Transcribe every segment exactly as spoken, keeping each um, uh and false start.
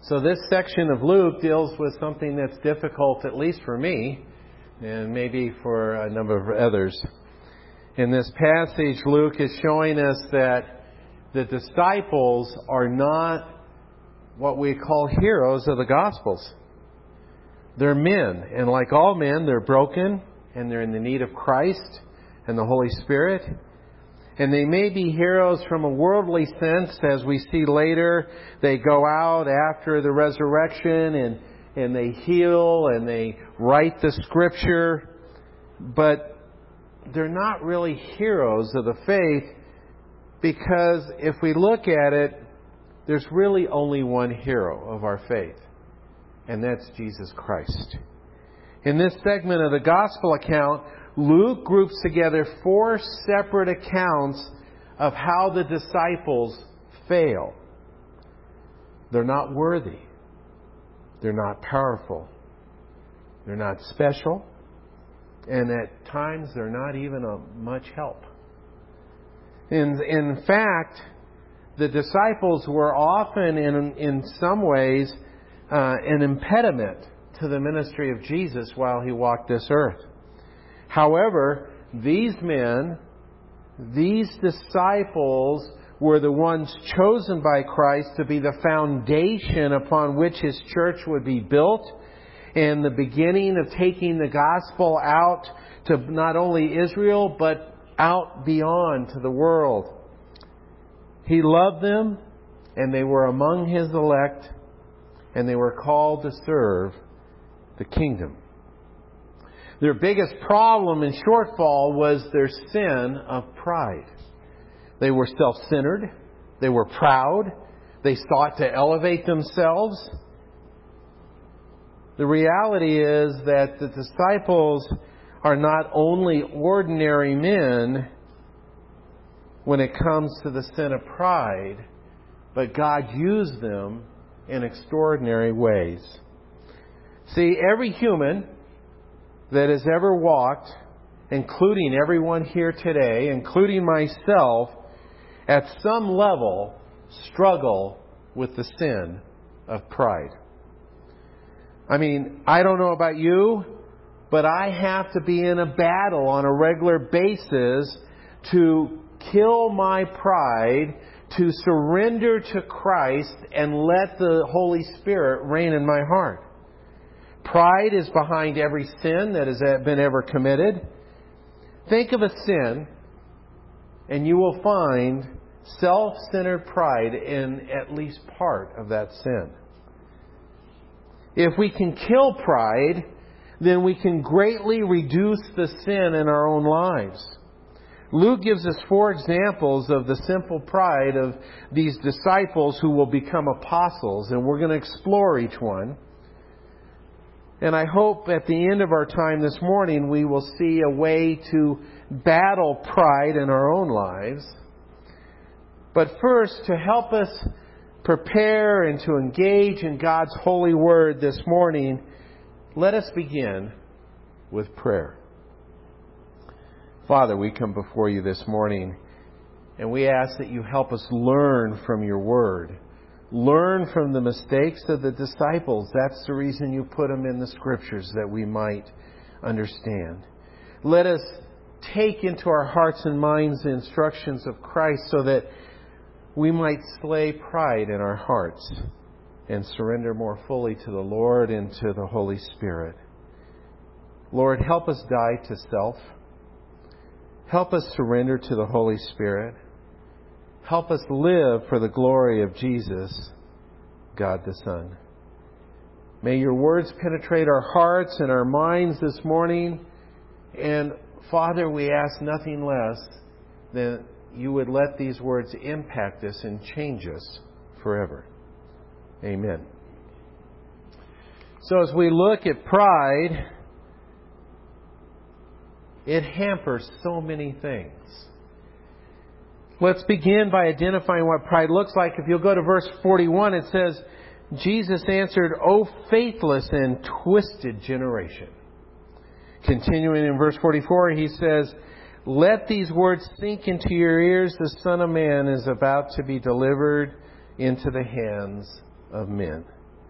So this section of Luke deals with something that's difficult, at least for me, and maybe for a number of others. In this passage, Luke is showing us that the disciples are not what we call heroes of the Gospels. They're men, and like all men, they're broken, and they're in the need of Christ and the Holy Spirit. And they may be heroes from a worldly sense, as we see later. They go out after the resurrection and, and they heal and they write the Scripture. But they're not really heroes of the faith, because if we look at it, there's really only one hero of our faith, and that's Jesus Christ. In this segment of the Gospel account, Luke groups together four separate accounts of how the disciples fail. They're not worthy. They're not powerful. They're not special. And at times, they're not even of much help. In, in fact, the disciples were often, in, in some ways, uh, an impediment to the ministry of Jesus while He walked this earth. However, these men, these disciples, were the ones chosen by Christ to be the foundation upon which His church would be built, and the beginning of taking the gospel out to not only Israel, but out beyond to the world. He loved them, and they were among His elect, and they were called to serve the kingdom. Their biggest problem and shortfall was their sin of pride. They were self-centered. They were proud. They sought to elevate themselves. The reality is that the disciples are not only ordinary men when it comes to the sin of pride, but God used them in extraordinary ways. See, every human that has ever walked, including everyone here today, including myself, at some level struggle with the sin of pride. I mean, I don't know about you, but I have to be in a battle on a regular basis to kill my pride, to surrender to Christ and let the Holy Spirit reign in my heart. Pride is behind every sin that has been ever committed. Think of a sin, and you will find self-centered pride in at least part of that sin. If we can kill pride, then we can greatly reduce the sin in our own lives. Luke gives us four examples of the simple pride of these disciples who will become apostles, and we're going to explore each one. And I hope at the end of our time this morning we will see a way to battle pride in our own lives. But first, to help us prepare and to engage in God's holy word this morning, let us begin with prayer. Father, we come before you this morning and we ask that you help us learn from your word. Learn from the mistakes of the disciples. That's the reason you put them in the Scriptures, that we might understand. Let us take into our hearts and minds the instructions of Christ so that we might slay pride in our hearts and surrender more fully to the Lord and to the Holy Spirit. Lord, help us die to self. Help us surrender to the Holy Spirit. Help us live for the glory of Jesus, God the Son. May your words penetrate our hearts and our minds this morning. And Father, we ask nothing less than you would let these words impact us and change us forever. Amen. So as we look at pride, it hampers so many things. Let's begin by identifying what pride looks like. If you'll go to verse forty-one, it says, Jesus answered, "O faithless and twisted generation." Continuing in verse forty-four, he says, "Let these words sink into your ears. The Son of Man is about to be delivered into the hands of men."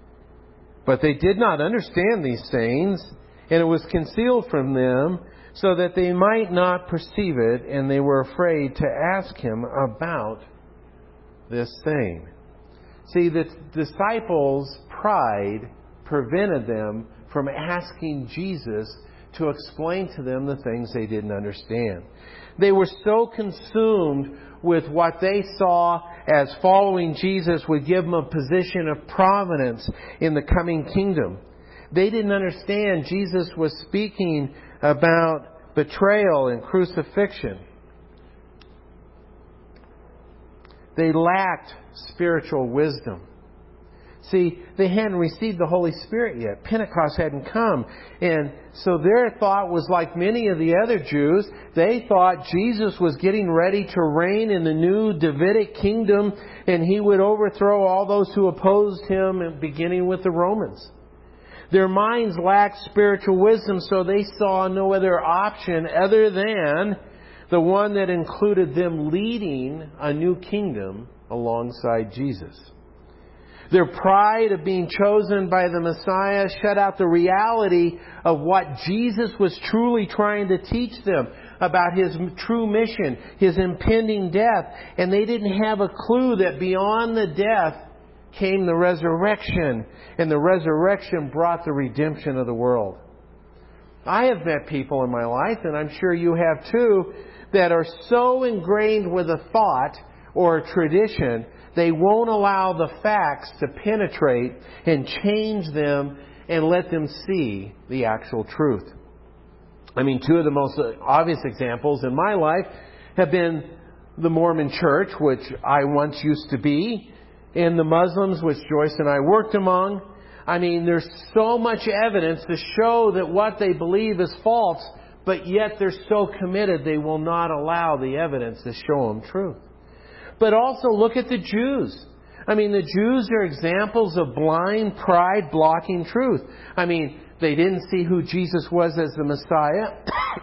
But they did not understand these sayings, and it was concealed from them, so that they might not perceive it, and they were afraid to ask him about this thing. See, the disciples' pride prevented them from asking Jesus to explain to them the things they didn't understand. They were so consumed with what they saw as following Jesus would give them a position of prominence in the coming kingdom. They didn't understand Jesus was speaking about betrayal and crucifixion. They lacked spiritual wisdom. See, they hadn't received the Holy Spirit yet. Pentecost hadn't come. And so their thought was like many of the other Jews. They thought Jesus was getting ready to reign in the new Davidic kingdom, and he would overthrow all those who opposed him, beginning with the Romans. Their minds lacked spiritual wisdom, so they saw no other option other than the one that included them leading a new kingdom alongside Jesus. Their pride of being chosen by the Messiah shut out the reality of what Jesus was truly trying to teach them about His true mission, His impending death. And they didn't have a clue that beyond the death came the resurrection. And the resurrection brought the redemption of the world. I have met people in my life, and I'm sure you have too, that are so ingrained with a thought or a tradition, they won't allow the facts to penetrate and change them and let them see the actual truth. I mean, two of the most obvious examples in my life have been the Mormon Church, which I once used to be, and the Muslims, which Joyce and I worked among. I mean, there's so much evidence to show that what they believe is false, but yet they're so committed they will not allow the evidence to show them truth. But also look at the Jews. I mean, the Jews are examples of blind pride blocking truth. I mean, they didn't see who Jesus was as the Messiah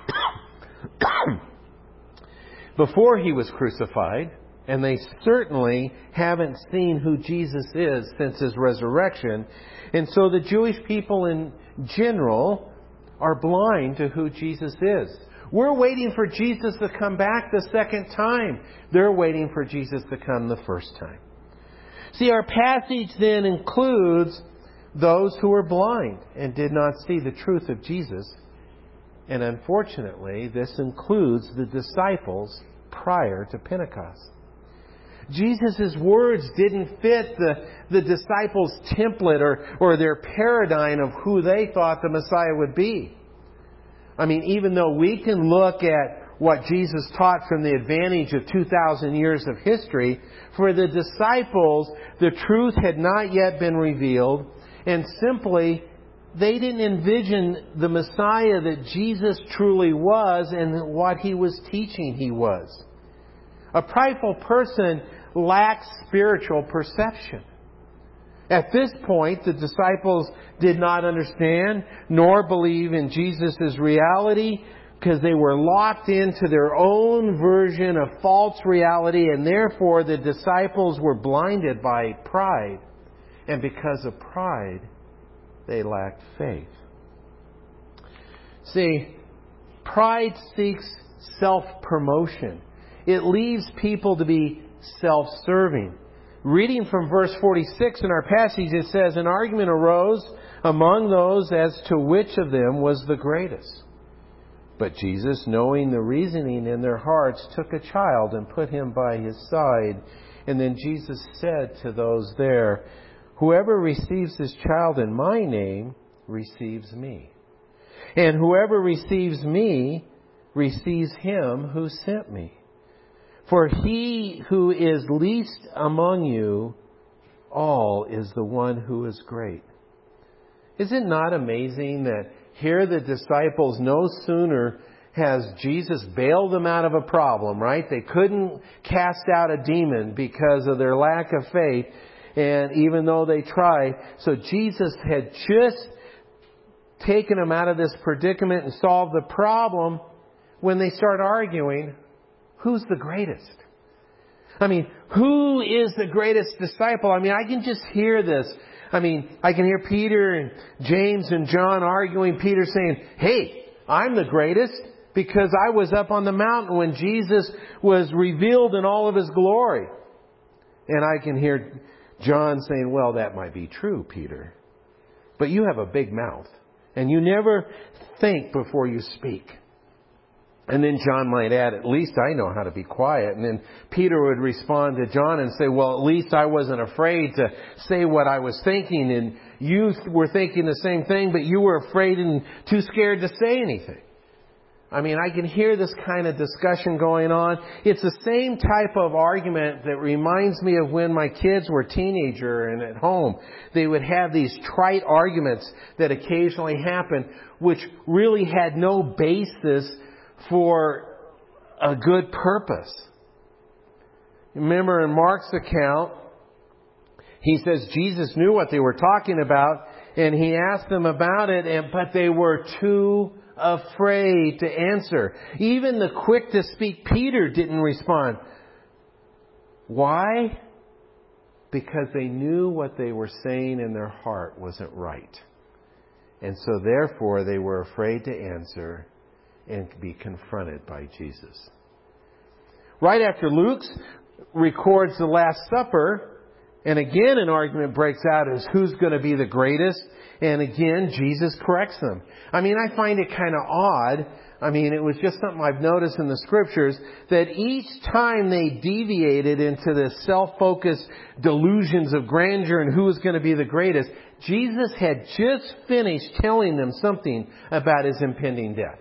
before He was crucified. And they certainly haven't seen who Jesus is since His resurrection. And so the Jewish people in general are blind to who Jesus is. We're waiting for Jesus to come back the second time. They're waiting for Jesus to come the first time. See, our passage then includes those who were blind and did not see the truth of Jesus. And unfortunately, this includes the disciples prior to Pentecost. Jesus' words didn't fit the, the disciples' template or, or their paradigm of who they thought the Messiah would be. I mean, even though we can look at what Jesus taught from the advantage of two thousand years of history, for the disciples, the truth had not yet been revealed, and simply, they didn't envision the Messiah that Jesus truly was and what He was teaching He was. A prideful person lacks spiritual perception. At this point, the disciples did not understand nor believe in Jesus' reality because they were locked into their own version of false reality, and therefore the disciples were blinded by pride. And because of pride, they lacked faith. See, pride seeks self-promotion. It leaves people to be self-serving. Reading from verse forty-six in our passage, it says, an argument arose among those as to which of them was the greatest. But Jesus, knowing the reasoning in their hearts, took a child and put him by His side. And then Jesus said to those there, whoever receives this child in my name receives me. And whoever receives me receives Him who sent me. For he who is least among you all is the one who is great. Is it not amazing that here the disciples no sooner has Jesus bailed them out of a problem, right? They couldn't cast out a demon because of their lack of faith, and even though they tried. So Jesus had just taken them out of this predicament and solved the problem. When they start arguing, who's the greatest? I mean, who is the greatest disciple? I mean, I can just hear this. I mean, I can hear Peter and James and John arguing. Peter saying, hey, I'm the greatest because I was up on the mountain when Jesus was revealed in all of His glory. And I can hear John saying, well, that might be true, Peter. But you have a big mouth. And you never think before you speak. And then John might add, at least I know how to be quiet. And then Peter would respond to John and say, well, at least I wasn't afraid to say what I was thinking. And you were thinking the same thing, but you were afraid and too scared to say anything. I mean, I can hear this kind of discussion going on. It's the same type of argument that reminds me of when my kids were teenager and at home. They would have these trite arguments that occasionally happened, which really had no basis for a good purpose. Remember in Mark's account, he says Jesus knew what they were talking about, and He asked them about it, and but they were too afraid to answer. Even the quick to speak Peter didn't respond. Why? Because they knew what they were saying in their heart wasn't right. And so therefore they were afraid to answer and be confronted by Jesus. Right after Luke records the Last Supper, and again an argument breaks out as who's going to be the greatest. And again, Jesus corrects them. I mean, I find it kind of odd. I mean, it was just something I've noticed in the Scriptures that each time they deviated into the self-focused delusions of grandeur and who was going to be the greatest, Jesus had just finished telling them something about His impending death.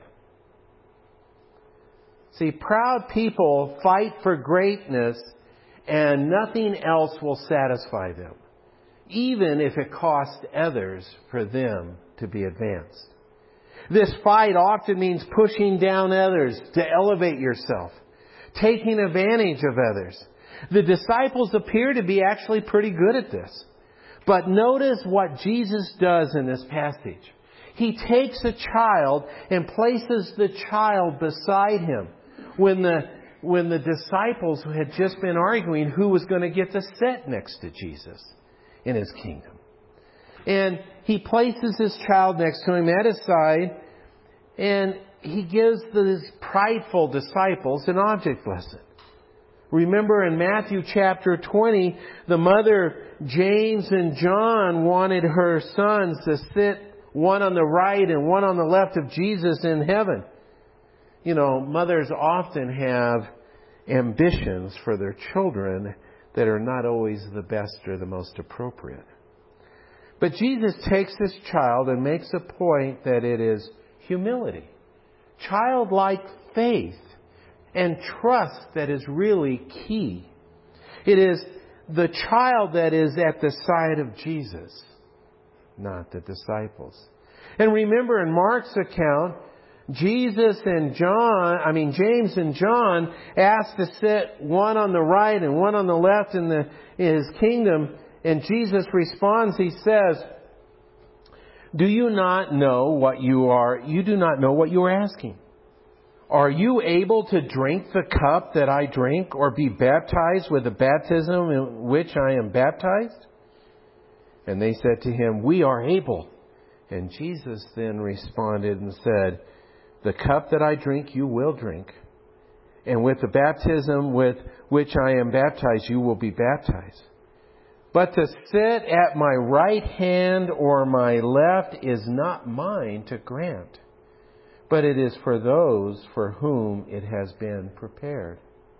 See, proud people fight for greatness and nothing else will satisfy them, even if it costs others for them to be advanced. This fight often means pushing down others to elevate yourself, taking advantage of others. The disciples appear to be actually pretty good at this. But notice what Jesus does in this passage. He takes a child and places the child beside Him. When the when the disciples had just been arguing who was going to get to sit next to Jesus in His kingdom. And He places His child next to Him at His side, and He gives these prideful disciples an object lesson. Remember in Matthew chapter twenty, the mother, James and John, wanted her sons to sit one on the right and one on the left of Jesus in heaven. You know, mothers often have ambitions for their children that are not always the best or the most appropriate. But Jesus takes this child and makes a point that it is humility, childlike faith, and trust that is really key. It is the child that is at the side of Jesus, not the disciples. And remember in Mark's account, Jesus and John, I mean James and John, asked to sit one on the right and one on the left in the in His kingdom. And Jesus responds, He says, "Do you not know what you are? You do not know what you are asking. Are you able to drink the cup that I drink, or be baptized with the baptism in which I am baptized?" And they said to Him, "We are able." And Jesus then responded and said, "The cup that I drink, you will drink. And with the baptism with which I am baptized, you will be baptized. But to sit at my right hand or my left is not mine to grant, but it is for those for whom it has been prepared."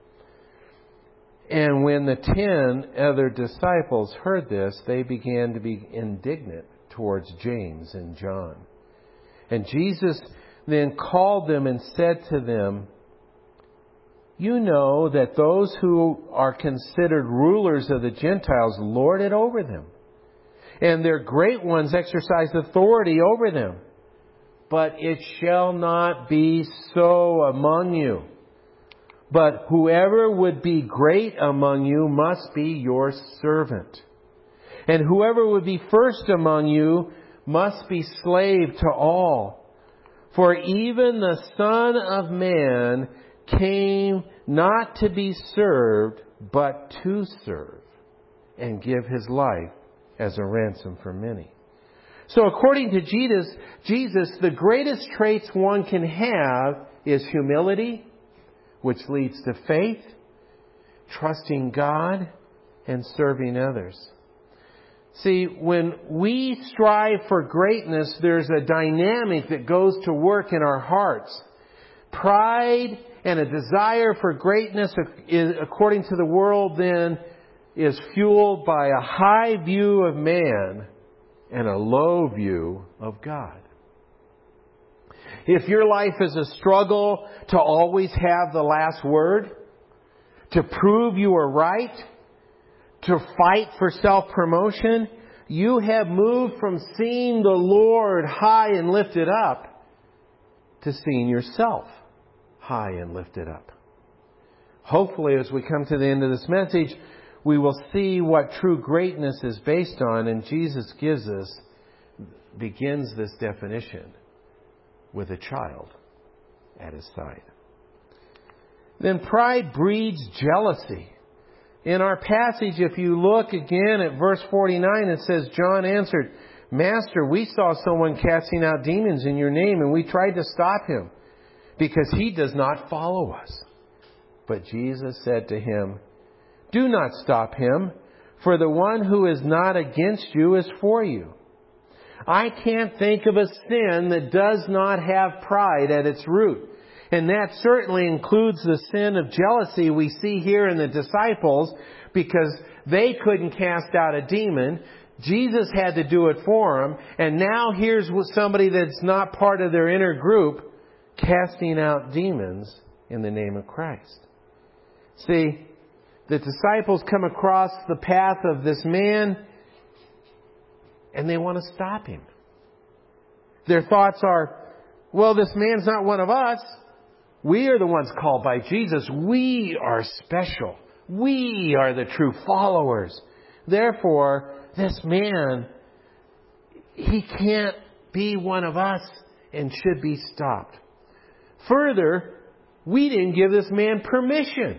And when the ten other disciples heard this, they began to be indignant towards James and John. And Jesus then called them and said to them, "You know that those who are considered rulers of the Gentiles lord it over them, and their great ones exercise authority over them. But it shall not be so among you. But whoever would be great among you must be your servant. And whoever would be first among you must be slave to all. For even the Son of Man came not to be served, but to serve, and give His life as a ransom for many. So according to Jesus, Jesus, the greatest traits one can have is humility, which leads to faith, trusting God, and serving others. See, when we strive for greatness, there's a dynamic that goes to work in our hearts. Pride and a desire for greatness, according to the world, then, is fueled by a high view of man and a low view of God. If your life is a struggle to always have the last word, to prove you are right, to fight for self-promotion, you have moved from seeing the Lord high and lifted up to seeing yourself high and lifted up. Hopefully, as we come to the end of this message, we will see what true greatness is based on, and Jesus gives us, begins this definition with a child at his side. Then pride breeds jealousy. In our passage, if you look again at verse forty-nine, it says, John answered, Master, we saw someone casting out demons in your name, and we tried to stop him, because he does not follow us. But Jesus said to him, Do not stop him, for the one who is not against you is for you. I can't think of a sin that does not have pride at its root. And that certainly includes the sin of jealousy we see here in the disciples, because they couldn't cast out a demon. Jesus had to do it for them. And now here's somebody that's not part of their inner group casting out demons in the name of Christ. See, the disciples come across the path of this man and they want to stop him. Their thoughts are, well, this man's not one of us. We are the ones called by Jesus. We are special. We are the true followers. Therefore, this man, he can't be one of us and should be stopped. Further, we didn't give this man permission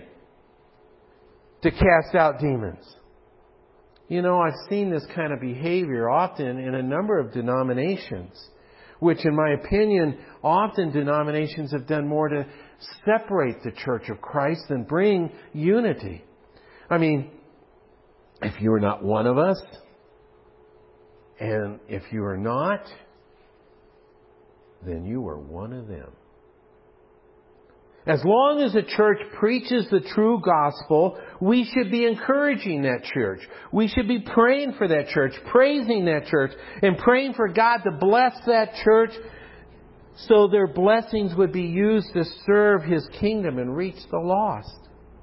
to cast out demons. You know, I've seen this kind of behavior often in a number of denominations, which in my opinion, often denominations have done more to separate the Church of Christ than bring unity. I mean, if you are not one of us, and if you are not, then you are one of them. As long as the church preaches the true gospel, we should be encouraging that church. We should be praying for that church, praising that church, and praying for God to bless that church so their blessings would be used to serve His kingdom and reach the lost.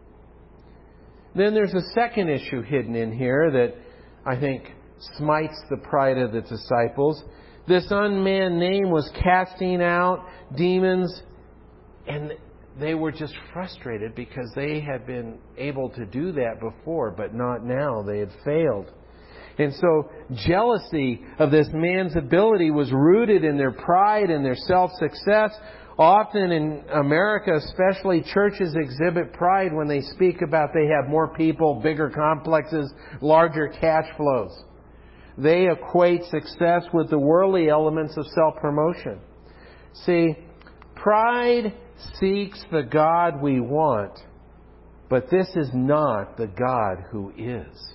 Then there's a second issue hidden in here that I think smites the pride of the disciples. This unmanned name was casting out demons, and they were just frustrated because they had been able to do that before, but not now. They had failed. And so jealousy of this man's ability was rooted in their pride and their self-success. Often in America, especially, churches exhibit pride when they speak about they have more people, bigger complexes, larger cash flows. They equate success with the worldly elements of self-promotion. See, pride seeks the God we want, but this is not the God who is.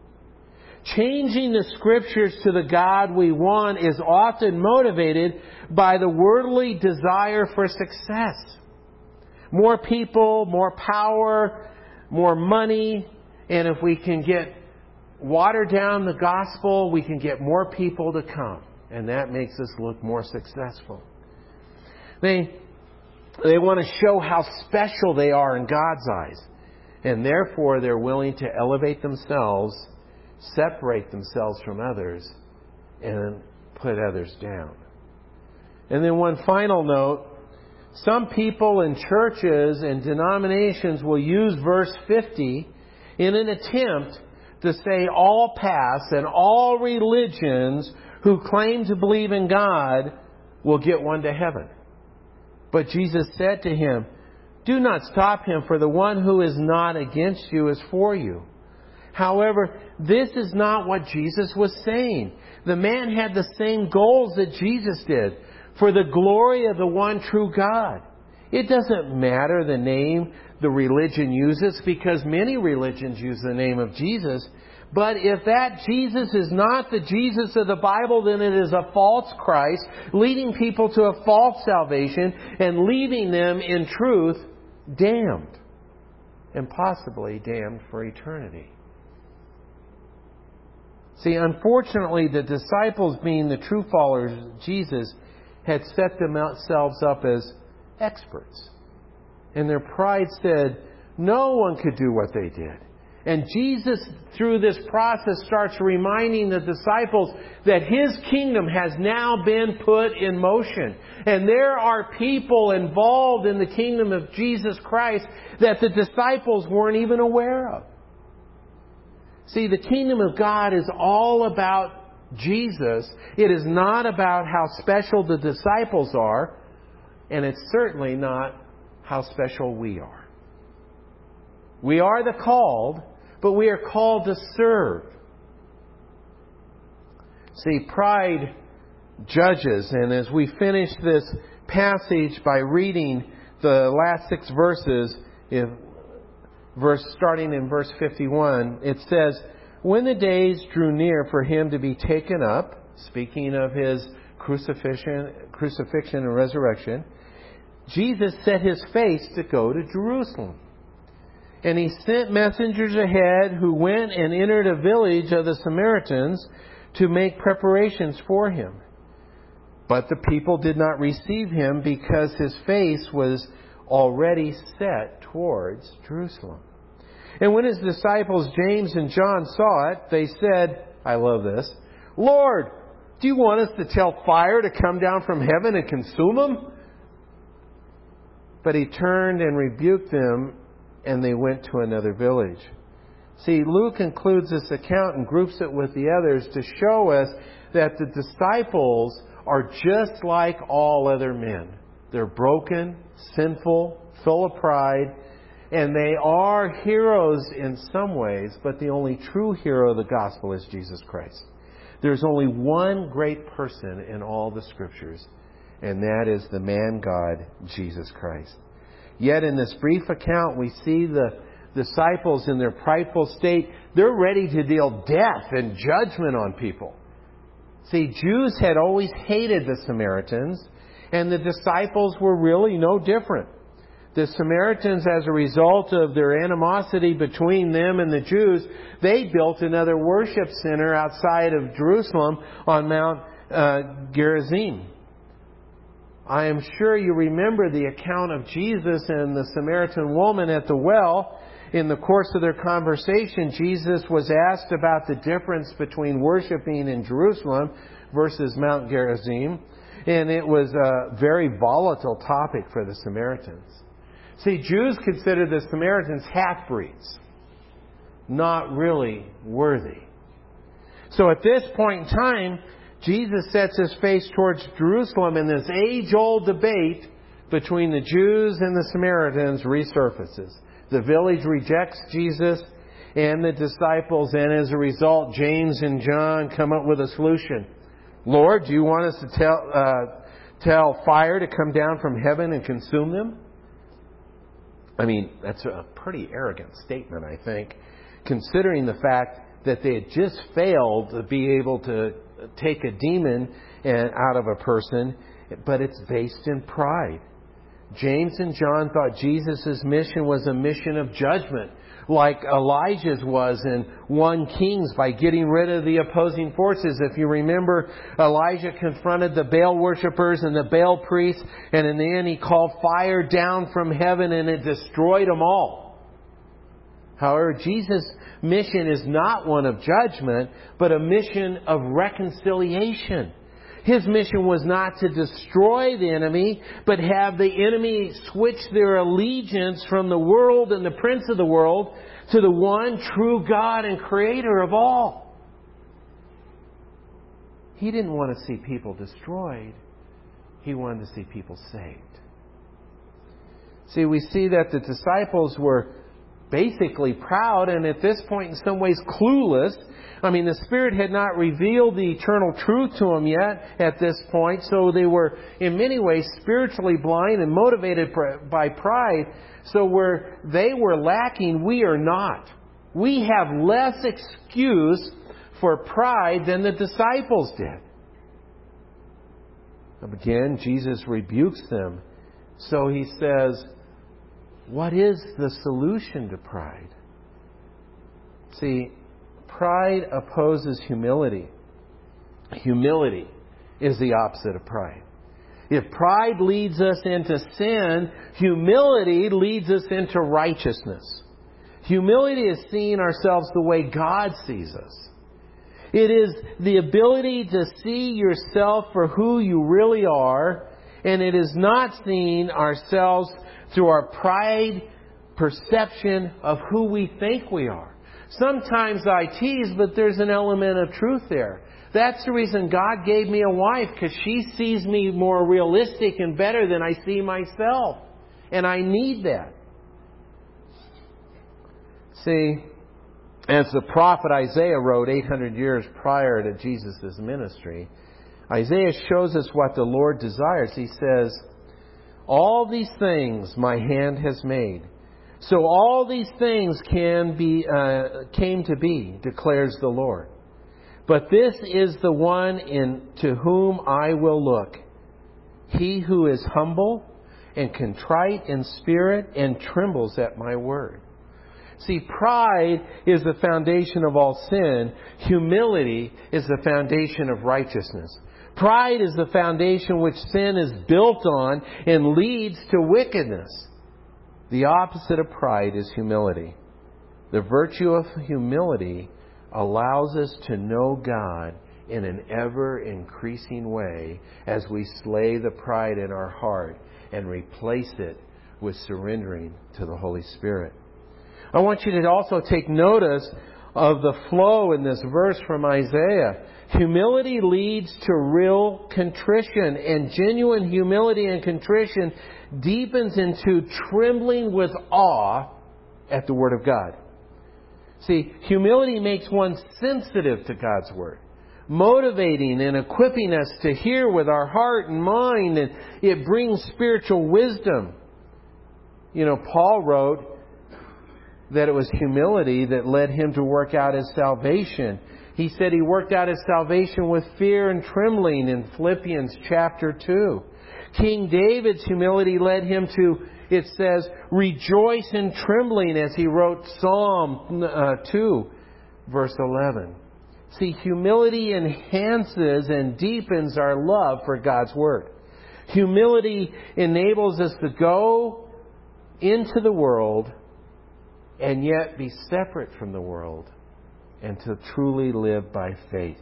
Changing the Scriptures to the God we want is often motivated by the worldly desire for success. More people, more power, more money, and if we can get water down the gospel, we can get more people to come, and that makes us look more successful. They They want to show how special they are in God's eyes. And therefore, they're willing to elevate themselves, separate themselves from others, and put others down. And then one final note. Some people in churches and denominations will use verse fifty in an attempt to say all paths and all religions who claim to believe in God will get one to heaven. But Jesus said to him, Do not stop him, for the one who is not against you is for you. However, this is not what Jesus was saying. The man had the same goals that Jesus did, for the glory of the one true God. It doesn't matter the name the religion uses, because many religions use the name of Jesus. But if that Jesus is not the Jesus of the Bible, then it is a false Christ, leading people to a false salvation and leaving them in truth damned, and possibly damned for eternity. See, unfortunately, the disciples, being the true followers of Jesus, had set themselves up as experts. And their pride said no one could do what they did. And Jesus, through this process, starts reminding the disciples that His kingdom has now been put in motion. And there are people involved in the kingdom of Jesus Christ that the disciples weren't even aware of. See, the kingdom of God is all about Jesus. It is not about how special the disciples are, and it's certainly not how special we are. We are the called, but we are called to serve. See, pride judges, and as we finish this passage by reading the last six verses, if verse starting in verse fifty-one, it says, "When the days drew near for Him to be taken up," speaking of His crucifixion, crucifixion and resurrection, Jesus set His face to go to Jerusalem. And He sent messengers ahead who went and entered a village of the Samaritans to make preparations for Him. But the people did not receive Him because His face was already set towards Jerusalem. And when His disciples James and John saw it, they said, I love this, "Lord, do you want us to tell fire to come down from heaven and consume them?" But He turned and rebuked them, and they went to another village. See, Luke includes this account and groups it with the others to show us that the disciples are just like all other men. They're broken, sinful, full of pride, and they are heroes in some ways, but the only true hero of the gospel is Jesus Christ. There's only one great person in all the Scriptures, and that is the man God, Jesus Christ. Yet in this brief account, we see the disciples in their prideful state. They're ready to deal death and judgment on people. See, Jews had always hated the Samaritans, and the disciples were really no different. The Samaritans, as a result of their animosity between them and the Jews, they built another worship center outside of Jerusalem on Mount uh, Gerizim. I am sure you remember the account of Jesus and the Samaritan woman at the well. In the course of their conversation, Jesus was asked about the difference between worshiping in Jerusalem versus Mount Gerizim. And it was a very volatile topic for the Samaritans. See, Jews considered the Samaritans half-breeds, not really worthy. So at this point in time, Jesus sets His face towards Jerusalem, and this age-old debate between the Jews and the Samaritans resurfaces. The village rejects Jesus and the disciples, and as a result, James and John come up with a solution. "Lord, do you want us to tell uh, tell fire to come down from heaven and consume them?" I mean, that's a pretty arrogant statement, I think, considering the fact that they had just failed to be able to take a demon out of a person, but it's based in pride. James and John thought Jesus' mission was a mission of judgment, like Elijah's was in First Kings, by getting rid of the opposing forces. If you remember, Elijah confronted the Baal worshippers and the Baal priests, and in the end he called fire down from heaven and it destroyed them all. However, Jesus' mission is not one of judgment, but a mission of reconciliation. His mission was not to destroy the enemy, but have the enemy switch their allegiance from the world and the prince of the world to the one true God and Creator of all. He didn't want to see people destroyed. He wanted to see people saved. See, we see that the disciples were basically proud and at this point in some ways clueless. I mean, the Spirit had not revealed the eternal truth to them yet at this point, so they were in many ways spiritually blind and motivated by pride. So where they were lacking, we are not. We have less excuse for pride than the disciples did. Again, Jesus rebukes them. So He says, what is the solution to pride? See, pride opposes humility. Humility is the opposite of pride. If pride leads us into sin, humility leads us into righteousness. Humility is seeing ourselves the way God sees us. It is the ability to see yourself for who you really are, and it is not seeing ourselves through our pride perception of who we think we are. Sometimes I tease, but there's an element of truth there. That's the reason God gave me a wife, because she sees me more realistic and better than I see myself. And I need that. See, as the prophet Isaiah wrote eight hundred years prior to Jesus' ministry, Isaiah shows us what the Lord desires. He says, all these things my hand has made. So all these things can be uh, came to be, declares the Lord. But this is the one in to whom I will look. He who is humble and contrite in spirit and trembles at my word. See, pride is the foundation of all sin. Humility is the foundation of righteousness. Pride is the foundation which sin is built on and leads to wickedness. The opposite of pride is humility. The virtue of humility allows us to know God in an ever-increasing way as we slay the pride in our heart and replace it with surrendering to the Holy Spirit. I want you to also take notice of the flow in this verse from Isaiah. Humility leads to real contrition, and genuine humility and contrition deepens into trembling with awe at the Word of God. See, humility makes one sensitive to God's Word, motivating and equipping us to hear with our heart and mind, and it brings spiritual wisdom. You know, Paul wrote that it was humility that led him to work out his salvation. He said he worked out his salvation with fear and trembling in Philippians chapter two. King David's humility led him to, it says, rejoice in trembling, as he wrote Psalm uh, two, verse eleven. See, humility enhances and deepens our love for God's Word. Humility enables us to go into the world and yet be separate from the world and to truly live by faith.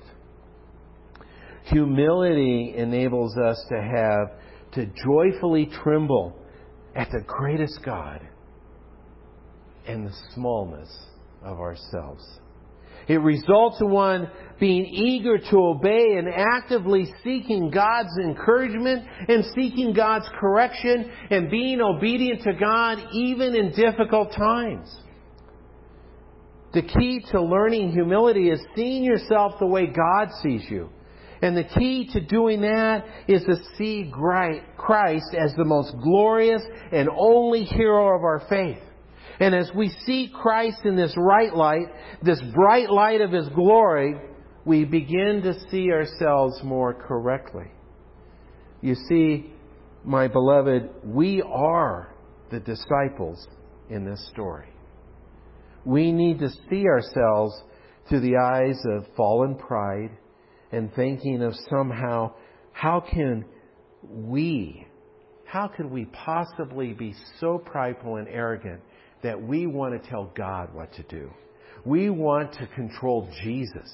Humility enables us to have, to joyfully tremble at the greatest God and the smallness of ourselves. It results in one being eager to obey and actively seeking God's encouragement and seeking God's correction and being obedient to God even in difficult times. The key to learning humility is seeing yourself the way God sees you. And the key to doing that is to see Christ as the most glorious and only hero of our faith. And as we see Christ in this right light, this bright light of His glory, we begin to see ourselves more correctly. You see, my beloved, we are the disciples in this story. We need to see ourselves through the eyes of fallen pride and thinking of somehow, how can we, how can we possibly be so prideful and arrogant that we want to tell God what to do? We want to control Jesus.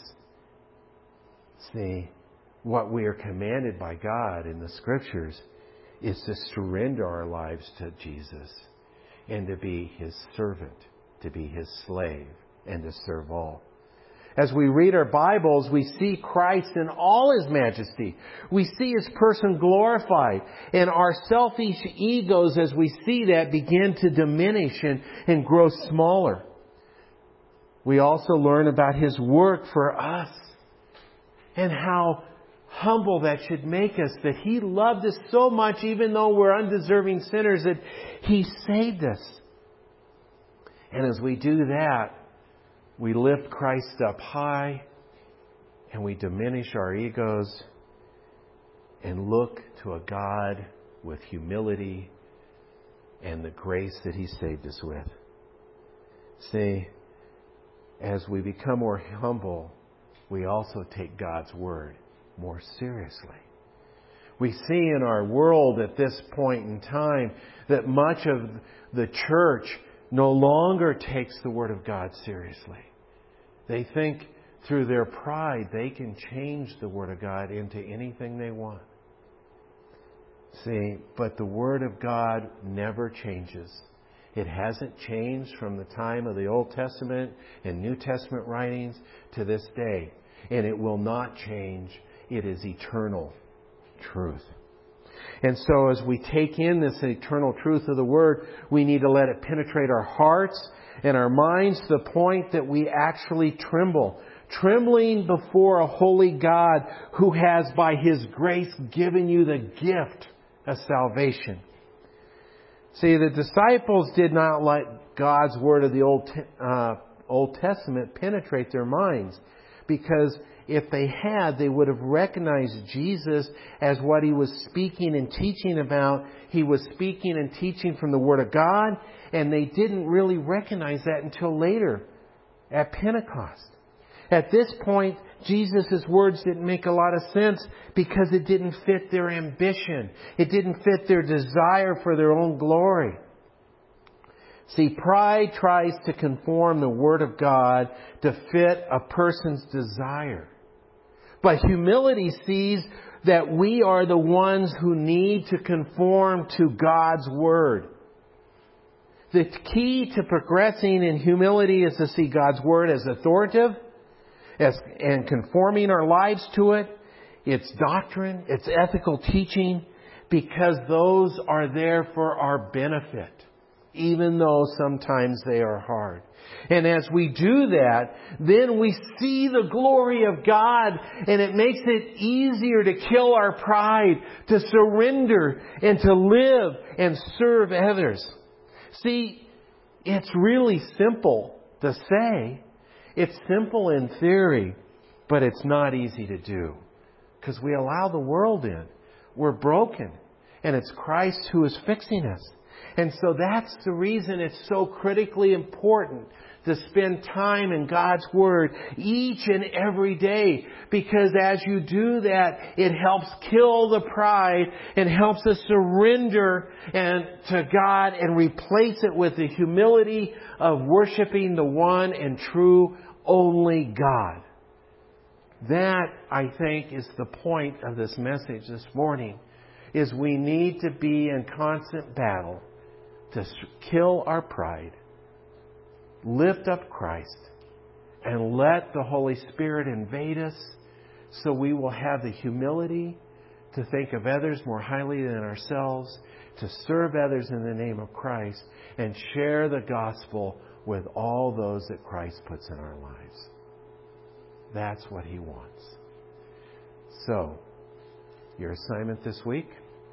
See, what we are commanded by God in the Scriptures is to surrender our lives to Jesus and to be His servant, to be His slave, and to serve all. As we read our Bibles, we see Christ in all His majesty. We see His person glorified. And our selfish egos, as we see that, begin to diminish and, and grow smaller. We also learn about His work for us and how humble that should make us, that He loved us so much, even though we're undeserving sinners, that He saved us. And as we do that, we lift Christ up high and we diminish our egos and look to a God with humility and the grace that He saved us with. See, as we become more humble, we also take God's Word more seriously. We see in our world at this point in time that much of the church no longer takes the Word of God seriously. They think through their pride they can change the Word of God into anything they want. See, but the Word of God never changes. It hasn't changed from the time of the Old Testament and New Testament writings to this day. And it will not change. It is eternal truth. And so as we take in this eternal truth of the Word, we need to let it penetrate our hearts and our minds to the point that we actually tremble. Trembling before a holy God who has by His grace given you the gift of salvation. See, the disciples did not let God's Word of the Old, uh, Old Testament penetrate their minds, because if they had, they would have recognized Jesus as what He was speaking and teaching about. He was speaking and teaching from the Word of God, and they didn't really recognize that until later at Pentecost. At this point, Jesus' words didn't make a lot of sense because it didn't fit their ambition. It didn't fit their desire for their own glory. See, pride tries to conform the Word of God to fit a person's desire. But humility sees that we are the ones who need to conform to God's Word. The key to progressing in humility is to see God's Word as authoritative as, and conforming our lives to it, its doctrine, its ethical teaching, because those are there for our benefit, even though sometimes they are hard. And as we do that, then we see the glory of God, and it makes it easier to kill our pride, to surrender, and to live and serve others. See, it's really simple to say. It's simple in theory, but it's not easy to do, because we allow the world in. We're broken, and it's Christ who is fixing us. And so that's the reason it's so critically important to spend time in God's Word each and every day. Because as you do that, it helps kill the pride and helps us surrender and to God and replace it with the humility of worshiping the one and true only God. That, I think, is the point of this message this morning, is we need to be in constant battle to kill our pride, lift up Christ, and let the Holy Spirit invade us so we will have the humility to think of others more highly than ourselves, to serve others in the name of Christ, and share the gospel with all those that Christ puts in our lives. That's what He wants. So, your assignment this week,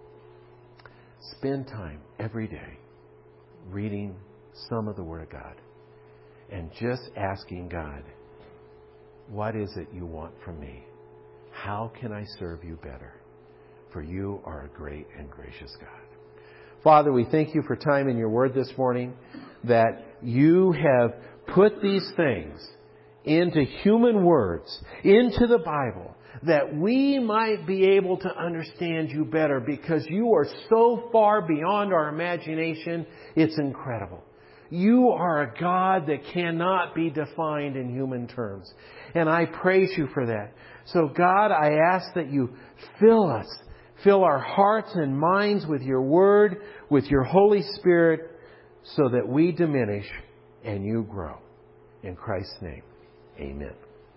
spend time every day reading some of the Word of God and just asking God, what is it you want from me? How can I serve you better? For you are a great and gracious God. Father, we thank you for time in your Word this morning, that you have put these things into human words, into the Bible, that we might be able to understand you better, because you are so far beyond our imagination, it's incredible. You are a God that cannot be defined in human terms. And I praise you for that. So God, I ask that you fill us, fill our hearts and minds with your Word, with your Holy Spirit, so that we diminish and you grow. In Christ's name, amen.